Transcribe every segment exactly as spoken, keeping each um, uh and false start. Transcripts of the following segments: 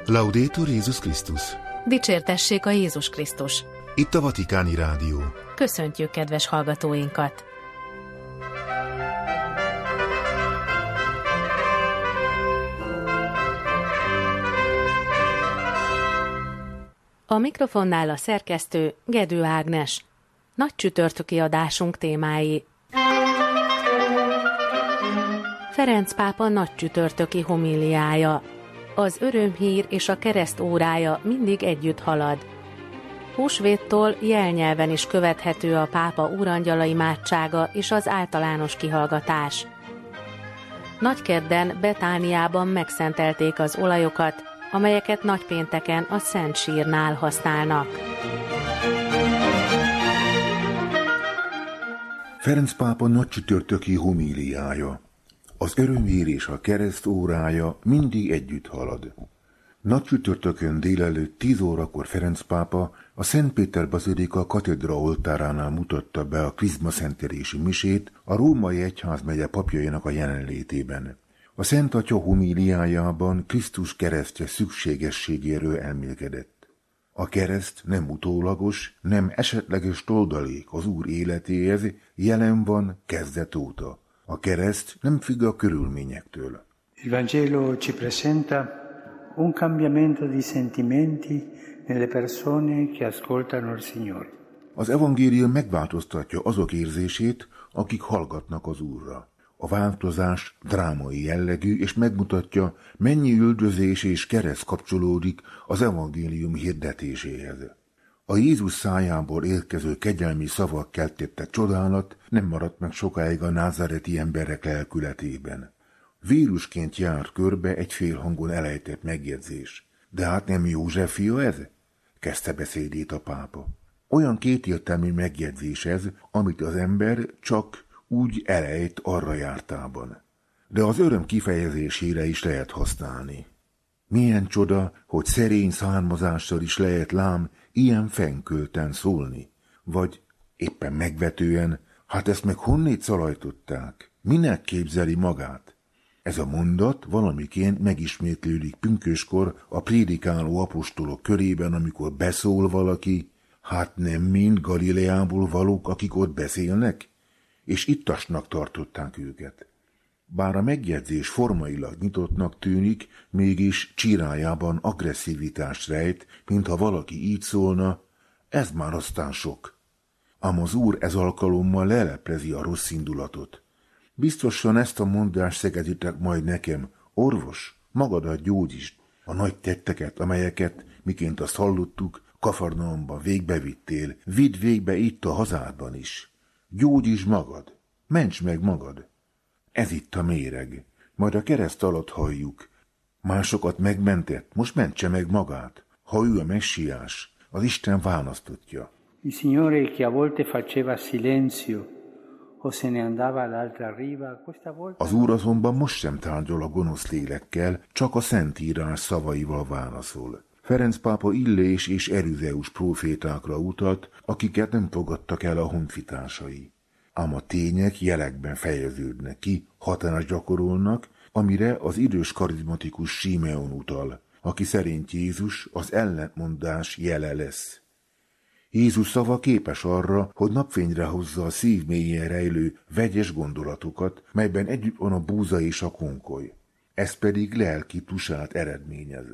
Laudetur Jézus Krisztus! Dicsértessék a Jézus Krisztus! Itt a Vatikáni Rádió. Köszöntjük kedves hallgatóinkat! A mikrofonnál a szerkesztő Gedő Ágnes. Nagy csütörtöki adásunk témái. Ferenc pápa nagy csütörtöki homíliája. Az örömhír és a kereszt órája mindig együtt halad. Húsvéttól jelnyelven is követhető a pápa úrangyala imádsága és az általános kihallgatás. Nagykedden Betániában megszentelték az olajokat, amelyeket nagypénteken a Szent Sírnál használnak. Ferenc pápa nagy csütörtöki homíliája. Az örömhír és a kereszt órája mindig együtt halad. Nagy csütörtökön délelőtt tíz órakor Ferenc pápa a Szent Péter bazilika katedra oltáránál mutatta be a krizmaszentelési misét a római egyházmegye papjainak a jelenlétében. A Szent Atya homíliájában Krisztus keresztje szükségességéről elmélkedett. A kereszt nem utólagos, nem esetleges toldalék az Úr életéhez, jelen van kezdet óta. A kereszt nem függ a körülményektől. Il Vangelo ci presenta un cambiamento di sentimenti nelle persone che ascoltano il Signore. Az evangélium megváltoztatja azok érzését, akik hallgatnak az Úrra. A változás drámai jellegű, és megmutatja, mennyi üldözés és kereszt kapcsolódik az evangélium hirdetéséhez. A Jézus szájából érkező kegyelmi szavak keltettek csodálat, nem maradt meg sokáig a názáreti emberek lelkületében. Vírusként jár körbe egy félhangon elejtett megjegyzés. De hát nem József fia ez? Kezdte beszédét a pápa. Olyan kétértelmű megjegyzés ez, amit az ember csak úgy elejt arra jártában. De az öröm kifejezésére is lehet használni. Milyen csoda, hogy szerény származással is lehet lám ilyen fenkölten szólni. Vagy éppen megvetően, hát ezt meg honnét szalajtották? Minek képzeli magát? Ez a mondat valamiként megismétlődik pünköskor a prédikáló apostolok körében, amikor beszól valaki, hát nem mind Galileából valók, akik ott beszélnek? És ittasnak tartották őket. Bár a megjegyzés formailag nyitottnak tűnik, mégis csirájában agresszivitás rejt, mintha valaki így szólna, ez már aztán sok. Ám az Úr ez alkalommal leleplezi a rossz indulatot. Biztosan ezt a mondást szegeditek majd nekem, orvos, magadat gyógyítsd, a nagy tetteket, amelyeket, miként azt hallottuk, Kafarnaumban végbevittél, vidd végbe itt a hazádban is. Gyógyítsd magad, ments meg magad. Ez itt a méreg. Majd a kereszt alatt halljuk. Másokat megmentett, most mentse meg magát. Ha ő a messiás, az Isten választottja. Il Signore che a volte faceva silenzio o se ne andava all'altra riva, questa volta... Az Úr azonban most sem tárgyal a gonosz lélekkel, csak a Szentírás szavaival válaszol. Ferenc pápa Illés és Erüzeus prófétákra utalt, akiket nem fogadtak el a honfitársai. Ám a tények jelekben fejeződnek ki, hatást gyakorolnak, amire az idős karizmatikus Simeon utal, aki szerint Jézus az ellentmondás jele lesz. Jézus szava képes arra, hogy napfényre hozza a szív mélyén rejlő vegyes gondolatokat, melyben együtt van a búza és a konkoly. Ez pedig lelki tusát eredményez.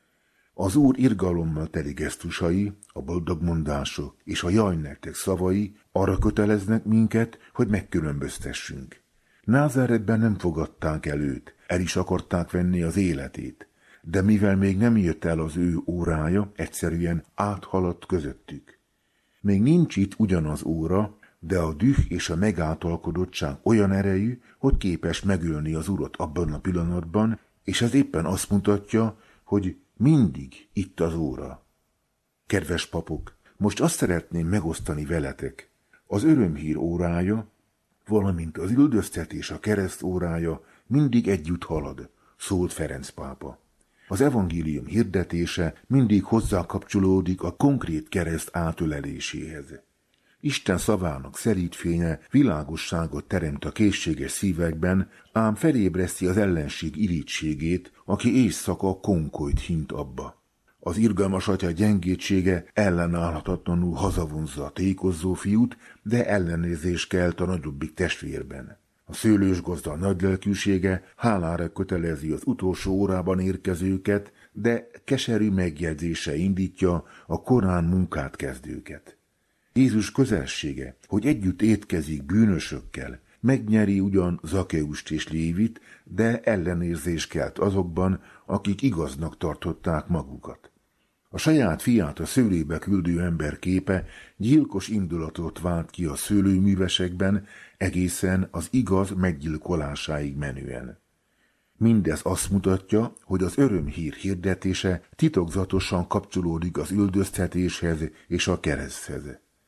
Az Úr irgalommal teli gesztusai, a boldogmondások és a jaj nektek szavai arra köteleznek minket, hogy megkülönböztessünk. Názáretben nem fogadták el őt, el is akarták venni az életét, de mivel még nem jött el az ő órája, egyszerűen áthaladt közöttük. Még nincs itt ugyanaz óra, de a düh és a megáltalkodottság olyan erejű, hogy képes megölni az Urat abban a pillanatban, és ez éppen azt mutatja, hogy mindig itt az óra. Kedves papok, most azt szeretném megosztani veletek. Az örömhír órája, valamint az üldöztetés a kereszt órája mindig együtt halad, szólt Ferenc pápa. Az evangélium hirdetése mindig hozzá kapcsolódik a konkrét kereszt átöleléséhez. Isten szavának szelíd fénye világosságot teremt a készséges szívekben, ám felébreszti az ellenség irítségét, aki éjszaka konkolyt hint abba. Az irgalmas atya gyengétsége ellenállhatatlanul hazavonzza a tékozó fiút, de ellenérzés kelt a nagyobbik testvérben. A szőlős gazda nagylelkűsége hálára kötelezi az utolsó órában érkezőket, de keserű megjegyzése indítja a korán munkát kezdőket. Jézus közelsége, hogy együtt étkezik bűnösökkel, megnyeri ugyan Zakeust és Lévit, de ellenérzés kelt azokban, akik igaznak tartották magukat. A saját fiát a szőlébe küldő ember képe gyilkos indulatot vált ki a szőlőművesekben, egészen az igaz meggyilkolásáig menően. Mindez azt mutatja, hogy az örömhír hirdetése titokzatosan kapcsolódik az üldöztetéshez és a kereszthez.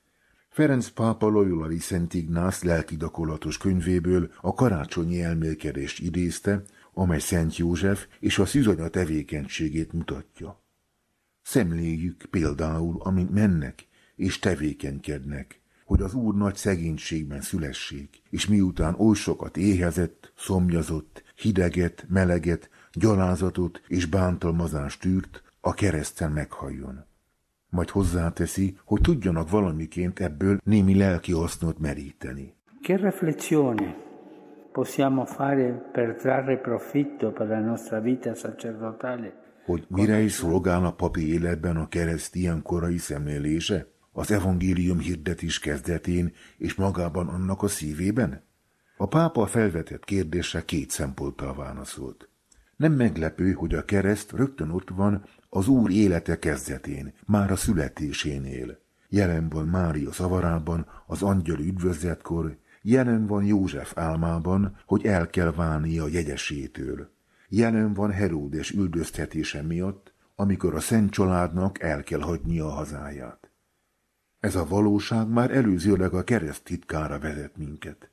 Ferenc pápa loyolai Szent Ignász lelkigyakorlatos könyvéből a karácsonyi elmélkedést idézte, amely Szent József és a szűzanya tevékenységét mutatja. Szemléljük például, amint mennek és tevékenykednek, hogy az Úr nagy szegénységben szülessék, és miután oly sokat éhezett, szomjazott, hideget, meleget, gyalázatot és bántalmazást tűrt, a kereszten meghalljon. Majd hozzáteszi, hogy tudjanak valamiként ebből némi lelki hasznot meríteni. Che riflessione possiamo fare per trarre profitto per la nostra vita sacerdotale? Hogy mire is szolgál a papi életben a kereszt ilyen korai szemlélése? Az evangélium hirdetés kezdetén és magában annak a szívében? A pápa felvetett kérdésre két szemponttal válaszolt. Nem meglepő, hogy a kereszt rögtön ott van az Úr élete kezdetén, már a születésénél. Jelen van Mária zavarában, az angyal üdvözletkor, jelen van József álmában, hogy el kell válnia a jegyesétől. Jelen van Heródes üldöztetése miatt, amikor a szent családnak el kell hagynia a hazáját. Ez a valóság már előzőleg a kereszt titkára vezet minket.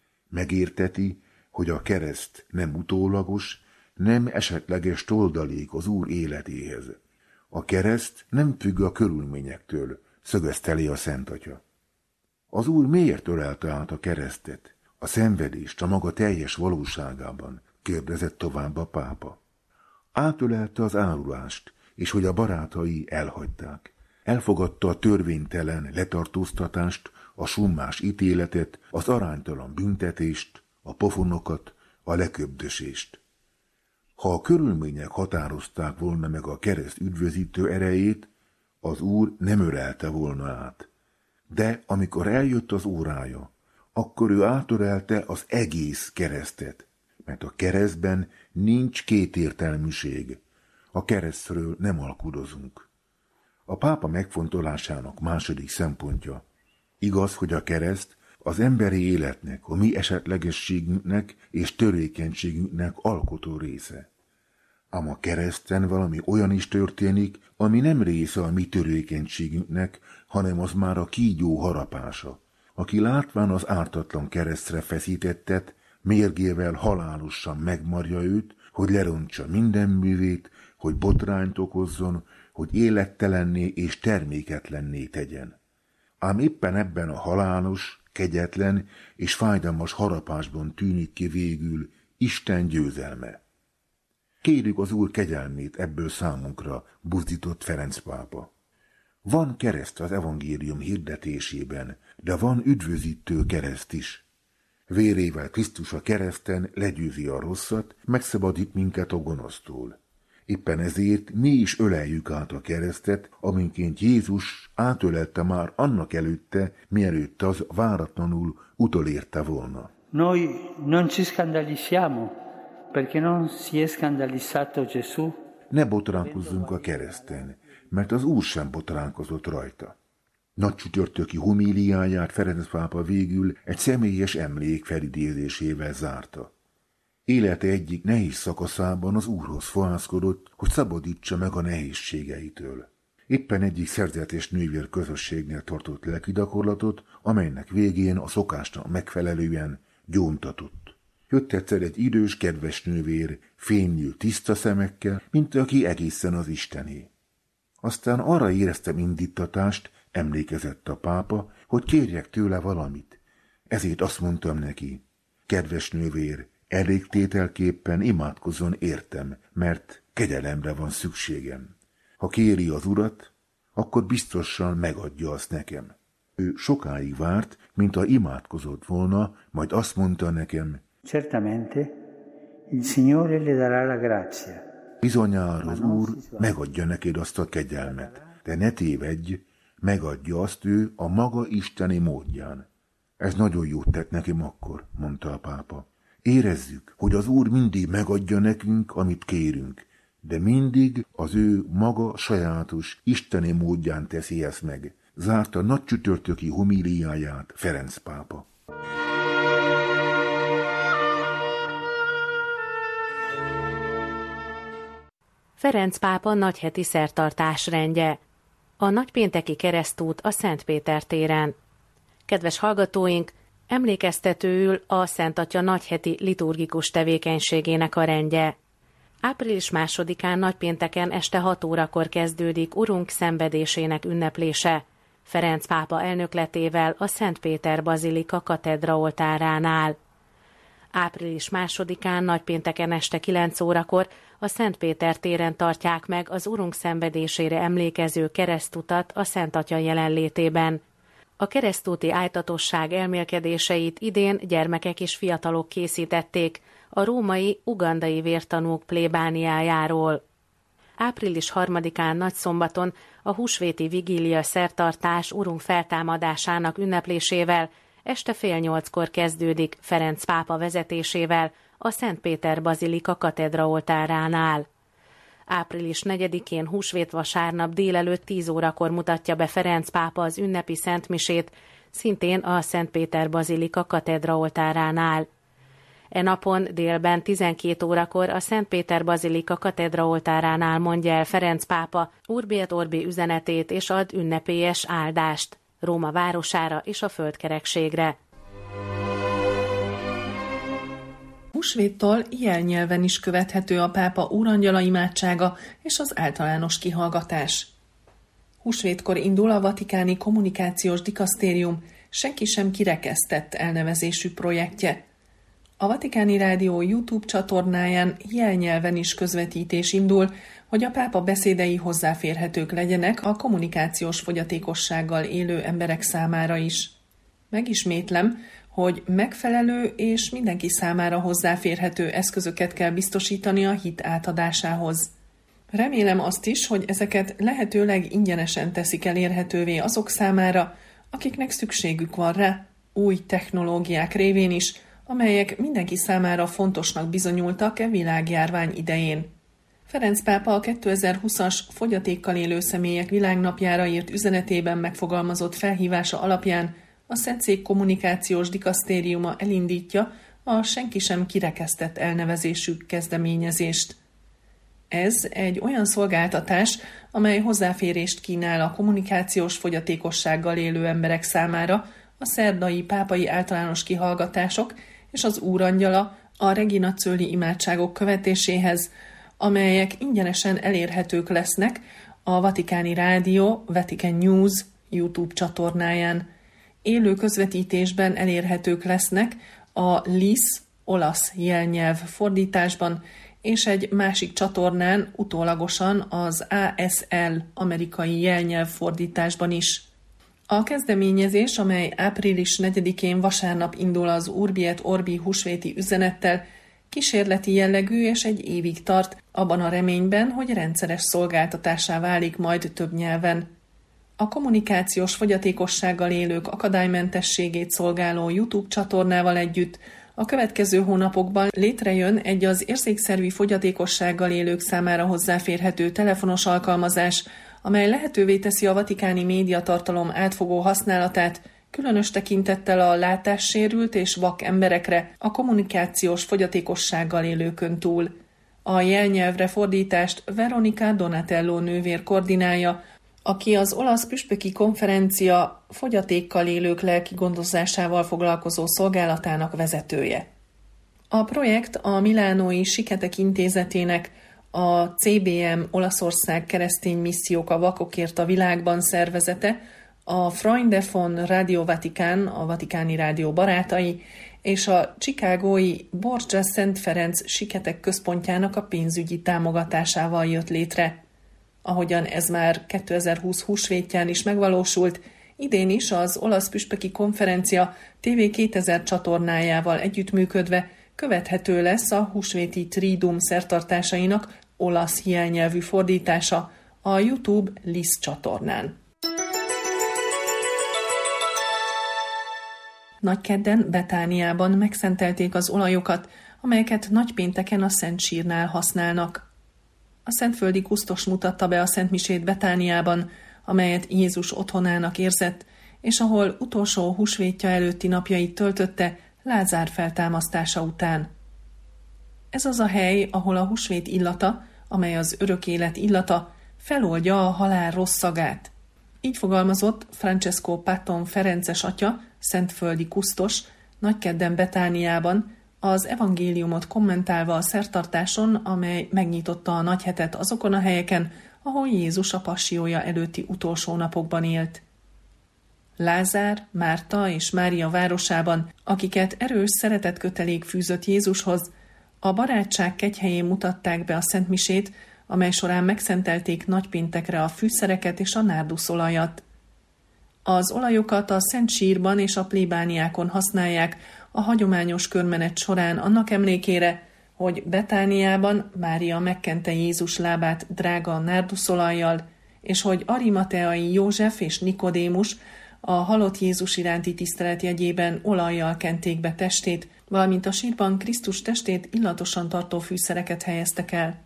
Megérteti, hogy a kereszt nem utólagos, nem esetleges toldalék az Úr életéhez. A kereszt nem függ a körülményektől, szögezteli a Szent Atya. Az Úr miért ölelte át a keresztet, a szenvedést a maga teljes valóságában, kérdezett tovább a pápa. Átölelte az árulást, és hogy a barátai elhagyták. Elfogadta a törvénytelen letartóztatást, a summás ítéletet, az aránytalan büntetést, a pofonokat, a leköbdösést. Ha a körülmények határozták volna meg a kereszt üdvözítő erejét, az Úr nem ölelte volna át. De amikor eljött az órája, akkor ő átölelte az egész keresztet, mert a keresztben nincs kétértelműség. A keresztről nem alkudozunk. A pápa megfontolásának második szempontja. Igaz, hogy a kereszt az emberi életnek, a mi esetlegességünknek és törékenységünknek alkotó része. Ám a kereszten valami olyan is történik, ami nem része a mi törékenységünknek, hanem az már a kígyó harapása, aki látván az ártatlan keresztre feszítettet, mérgével halálosan megmarja őt, hogy lerontsa minden művét, hogy botrányt okozzon, hogy élettelenné és terméketlenné tegyen. Ám éppen ebben a halálos, kegyetlen és fájdalmas harapásban tűnik ki végül Isten győzelme. Kérjük az Úr kegyelmét ebből számunkra, buzdított Ferenc pápa. Van kereszt az evangélium hirdetésében, de van üdvözítő kereszt is. Vérével Krisztus a kereszten legyőzi a rosszat, megszabadít minket a gonosztól. Éppen ezért mi is öleljük át a keresztet, aminként Jézus átölelte már annak előtte, mielőtt az váratlanul utolérte volna. Noi non ci scandalizziamo, perché non si è scandalizzato Gesù. Ne botránkozzunk a kereszten, mert az Úr sem botránkozott rajta. Nagy csütörtöki homíliáját Ferenc pápa végül egy személyes emlék felidézésével zárta. Élete egyik nehéz szakaszában az Úrhoz fohászkodott, hogy szabadítsa meg a nehézségeitől. Éppen egyik szerzetes nővér közösségnél tartott lelkigyakorlatot, amelynek végén a szokásnak megfelelően gyóntatott. Jött egyszer egy idős, kedves nővér, fénylő tiszta szemekkel, mint aki egészen az Istené. Aztán arra éreztem indítatást, emlékezett a pápa, hogy kérjek tőle valamit. Ezért azt mondtam neki, kedves nővér, elégtételképpen imádkozzon értem, mert kegyelemre van szükségem. Ha kéri az Urat, akkor biztosan megadja azt nekem. Ő sokáig várt, mint ha imádkozott volna, majd azt mondta nekem, Certamente, il Signore le dará la grazia. bizonyára az Úr megadja neked azt a kegyelmet, de ne tévedj, megadja azt ő a maga isteni módján. Ez nagyon jót tett nekem akkor, mondta a pápa. Érezzük, hogy az Úr mindig megadja nekünk, amit kérünk, de mindig az ő maga sajátos, isteni módján teszi ezt meg. Zárta nagy csütörtöki homíliáját Ferenc pápa. Ferenc pápa nagyheti szertartás rendje. A nagypénteki keresztút a Szent Péter téren. Kedves hallgatóink, emlékeztetőül a Szent Atya nagyheti liturgikus tevékenységének a rendje. április másodikán nagypénteken este hat órakor kezdődik Urunk szenvedésének ünneplése, Ferenc pápa elnökletével a Szent Péter bazilika katedra oltáránál. április másodikán nagypénteken este kilenc órakor a Szent Péter téren tartják meg az Urunk szenvedésére emlékező keresztutat a Szent Atya jelenlétében. A keresztúti ájtatosság elmélkedéseit idén gyermekek és fiatalok készítették a római ugandai vértanúk plébániájáról. április harmadikán nagyszombaton a húsvéti vigília szertartás Urunk feltámadásának ünneplésével este fél nyolckor kezdődik Ferenc pápa vezetésével a Szent Péter bazilika katedra oltáránál. április negyedikén húsvét vasárnap délelőtt tíz órakor mutatja be Ferenc pápa az ünnepi szentmisét, szintén a Szent Péter bazilika katedra oltáránál. E napon délben tizenkét órakor a Szent Péter bazilika katedra oltáránál mondja el Ferenc pápa Urbi et Orbi üzenetét és ad ünnepélyes áldást Róma városára és a földkerekségre. Húsvéttól jelnyelven is követhető a pápa úrangyala imádsága és az általános kihallgatás. Húsvétkor indul a Vatikáni Kommunikációs Dikasztérium senki sem kirekesztett elnevezésű projektje. A Vatikáni Rádió YouTube csatornáján jelnyelven is közvetítés indul, hogy a pápa beszédei hozzáférhetők legyenek a kommunikációs fogyatékossággal élő emberek számára is. Megismétlem, hogy megfelelő és mindenki számára hozzáférhető eszközöket kell biztosítani a hit átadásához. Remélem azt is, hogy ezeket lehetőleg ingyenesen teszik elérhetővé azok számára, akiknek szükségük van rá, új technológiák révén is, amelyek mindenki számára fontosnak bizonyultak e világjárvány idején. Ferenc pápa a kétezer-húszas fogyatékkal élő személyek világnapjára írt üzenetében megfogalmazott felhívása alapján a Szentszék Kommunikációs Dikasztériuma elindítja a senki sem kirekesztett elnevezésű kezdeményezést. Ez egy olyan szolgáltatás, amely hozzáférést kínál a kommunikációs fogyatékossággal élő emberek számára a szerdai pápai általános kihallgatások és az úrangyala a Regina Coeli imádságok követéséhez, amelyek ingyenesen elérhetők lesznek a Vatikáni Rádió Vatican News YouTube csatornáján. Élő közvetítésben elérhetők lesznek a el i es olasz jelnyelv fordításban, és egy másik csatornán utólagosan az á es el amerikai jelnyelv fordításban is. A kezdeményezés, amely április negyedikén vasárnap indul az Urbi et Orbi húsvéti üzenettel, kísérleti jellegű és egy évig tart, abban a reményben, hogy rendszeres szolgáltatásá válik majd több nyelven. A kommunikációs fogyatékossággal élők akadálymentességét szolgáló YouTube csatornával együtt a következő hónapokban létrejön egy az érzékszervi fogyatékossággal élők számára hozzáférhető telefonos alkalmazás, amely lehetővé teszi a vatikáni médiatartalom átfogó használatát, különös tekintettel a látássérült és vak emberekre, a kommunikációs fogyatékossággal élőkön túl. A jelnyelvre fordítást Veronica Donatello nővér koordinálja, aki az olasz püspöki konferencia fogyatékkal élők lelki gondozásával foglalkozó szolgálatának vezetője. A projekt a milánói Siketek intézetének, a cé bé em Olaszország keresztény missziók a vakokért a világban szervezete, a Freunde von Radio Vatikán, a Vatikáni Rádió barátai, és a chicagói Borgia Szent Ferenc Siketek Központjának a pénzügyi támogatásával jött létre. Ahogyan ez már kétezer-húsz húsvétján is megvalósult, idén is az Olasz Püspöki Konferencia té vé kétezer csatornájával együttműködve követhető lesz a húsvéti Triduum szertartásainak olasz jelnyelvű fordítása a YouTube Lisz csatornán. Nagykedden Betániában megszentelték az olajokat, amelyeket nagypénteken a Szent Sírnál használnak. A szentföldi kusztos mutatta be a szentmisét Betániában, amelyet Jézus otthonának érzett, és ahol utolsó húsvétja előtti napjait töltötte Lázár feltámasztása után. Ez az a hely, ahol a húsvét illata, amely az örök élet illata, feloldja a halál rossz szagát. Így fogalmazott Francesco Patton ferences atya, szentföldi kusztos, Nagykedden Betániában, az evangéliumot kommentálva a szertartáson, amely megnyitotta a nagyhetet azokon a helyeken, ahol Jézus a passiója előtti utolsó napokban élt. Lázár, Márta és Mária városában, akiket erős szeretetkötelék fűzött Jézushoz, a barátság kegyhelyén mutatták be a szentmisét, amely során megszentelték nagypéntekre a fűszereket és a nárduszolajat. Az olajokat a Szent Sírban és a plébániákon használják a hagyományos körmenet során annak emlékére, hogy Betániában Mária megkente Jézus lábát drága nárduszolajjal, és hogy Arimateai József és Nikodémus a halott Jézus iránti tisztelet jegyében olajjal kenték be testét, valamint a sírban Krisztus testét illatosan tartó fűszereket helyeztek el.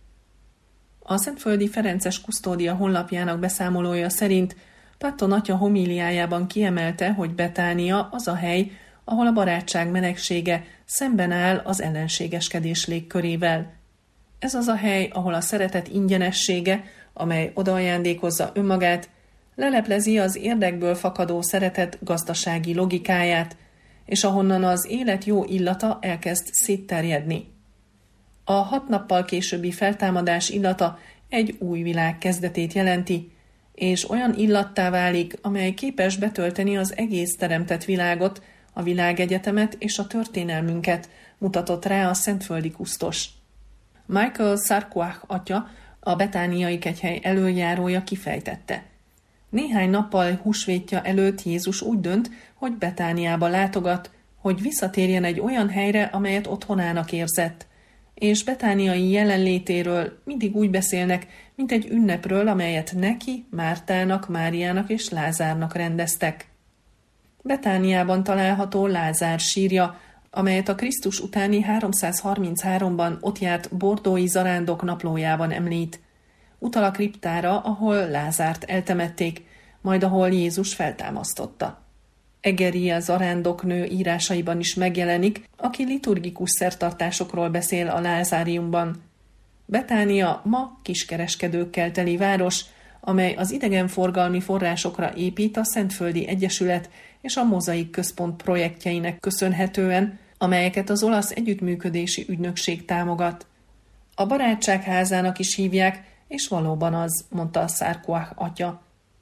A Szentföldi Ferences Kusztódia honlapjának beszámolója szerint Patton atya homíliájában kiemelte, hogy Betánia az a hely, ahol a barátság melegsége szemben áll az ellenségeskedés légkörével. Ez az a hely, ahol a szeretet ingyenessége, amely odaajándékozza önmagát, leleplezi az érdekből fakadó szeretet gazdasági logikáját, és ahonnan az élet jó illata elkezd szétterjedni. A hat nappal későbbi feltámadás illata egy új világ kezdetét jelenti, és olyan illattá válik, amely képes betölteni az egész teremtett világot, a világegyetemet és a történelmünket, mutatott rá a szentföldi kusztos. Michael Sarkoach atya, a betániai kegyhely elöljárója kifejtette. Néhány nappal húsvétja előtt Jézus úgy dönt, hogy Betániába látogat, hogy visszatérjen egy olyan helyre, amelyet otthonának érzett, és betániai jelenlétéről mindig úgy beszélnek, mint egy ünnepről, amelyet neki, Mártának, Máriának és Lázárnak rendeztek. Betániában található Lázár sírja, amelyet a Krisztus utáni háromszázharmincháromban ott járt bordói zarándok naplójában említ. Utal a kriptára, ahol Lázárt eltemették, majd ahol Jézus feltámasztotta. Egeria zarándoknő írásaiban is megjelenik, aki liturgikus szertartásokról beszél a Lázáriumban. Betánia ma kiskereskedőkkel teli város, amely az idegenforgalmi forrásokra épít a Szentföldi Egyesület és a Mozaik Központ projektjeinek köszönhetően, amelyeket az olasz együttműködési ügynökség támogat. A barátság házának is hívják, és valóban az, mondta a Sarkoach atya.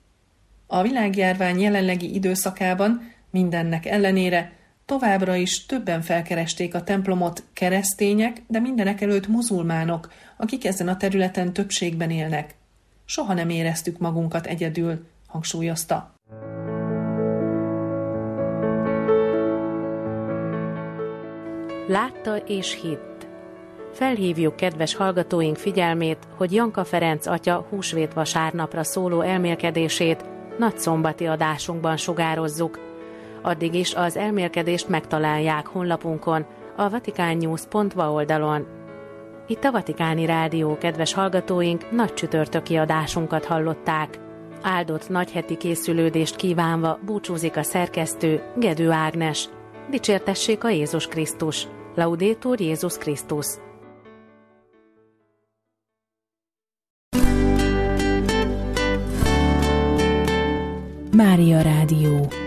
A világjárvány jelenlegi időszakában mindennek ellenére továbbra is többen felkeresték a templomot keresztények, de mindenekelőtt muzulmánok, akik ezen a területen többségben élnek. Soha nem éreztük magunkat egyedül, hangsúlyozta. Látta és hitt. Felhívjuk kedves hallgatóink figyelmét, hogy Janka Ferenc atya húsvét vasárnapra szóló elmélkedését nagyszombati adásunkban sugározzuk. Addig is az elmélkedést megtalálják honlapunkon, a vatikannews pont va oldalon. Itt a Vatikáni Rádió kedves hallgatóink nagy csütörtöki adásunkat hallották. Áldott nagyheti készülődést kívánva búcsúzik a szerkesztő, Gedő Ágnes. Dicsértessék a Jézus Krisztus! Laudetur Jézus Krisztus! Mária Rádió.